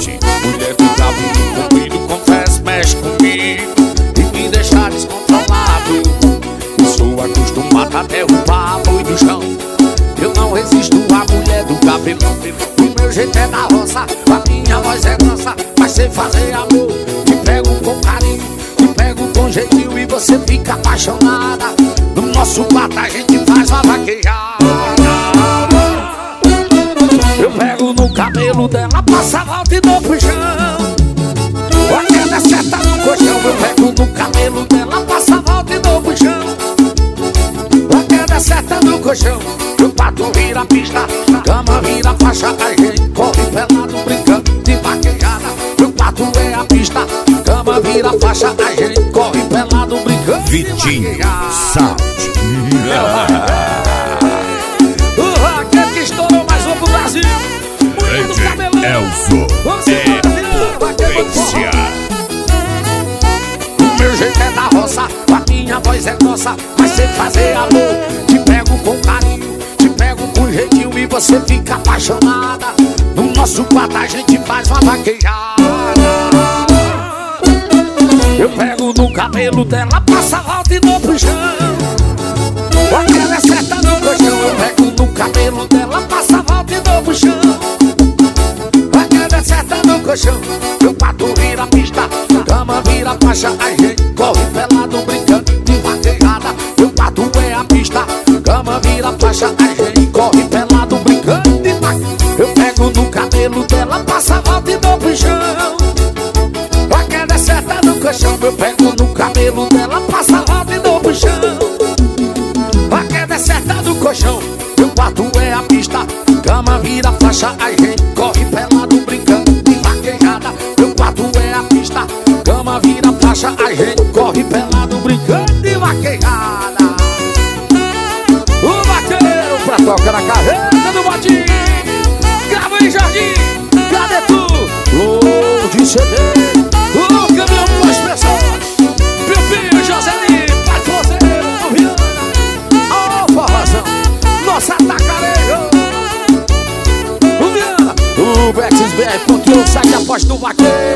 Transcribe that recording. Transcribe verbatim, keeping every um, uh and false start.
Vixe, mulher do cabelo comprido, confesso, mexe comigo e me deixa descontrolado. Eu sou acostumado a derrubar boi do chão. Eu não resisto à mulher do cabelo. O meu jeito é da roça, a minha voz é grossa, mas sem fazer amor. Te pego com carinho, te pego com jeitinho e você fica apaixonada. No nosso quarto a gente faz uma vaquejada. Eu pego no cabelo dela, passa a volta e dou pro chão. Aquela seta no colchão. Eu pego no cabelo dela, passa a volta e dou pro chão. Aquela seta no colchão. O pato vira pista, cama vira faixa, a gente corre pelado brincando de vaquejada. O pato é a pista, cama vira faixa, a gente corre pelado brincando de vaquejada. Sound. O Raquel que estourou mais um pro Brasil. Grande Elzo Equência. O meu jeito é da roça, a minha voz é grossa, mas sem fazer amor. Te pego com carinho, te pego com jeitinho e você fica apaixonada. No nosso quarto a gente faz uma vaquejada. Eu pego no cabelo dela, passa a volta e dou pro chão. Aquela é seta no colchão. Eu pego no cabelo dela, passa a volta e dou pro chão. Aquela é seta no colchão. Meu pato vira pista, cama vira faixa, a gente corre pelado brincando de vaquejada. Meu pato é a pista, cama vira faixa, a gente corre pelado brincando de vaquejada. Eu pego no cabelo dela, passa a volta e dou pro chão. Aquela é seta no colchão. Eu pego no cabelo dela, passa a volta e dou pro chão. A queda é certa do colchão. Meu quarto é a pista, cama vira faixa, a gente corre pelado brincando de vaquejada. Meu quarto é a pista, cama vira faixa, a gente corre pelado brincando de vaquejada. O vaqueiro pra tocar na carreira do botinho. Grava aí, Jardim, cadê tu? Louco de C D, o caminhão com as pessoas. Meu filho Joselino, pai forzeiro, Viana. Nossa tacarejo, o Viana, o Bexis B R, porque eu saio após do vaqueiro.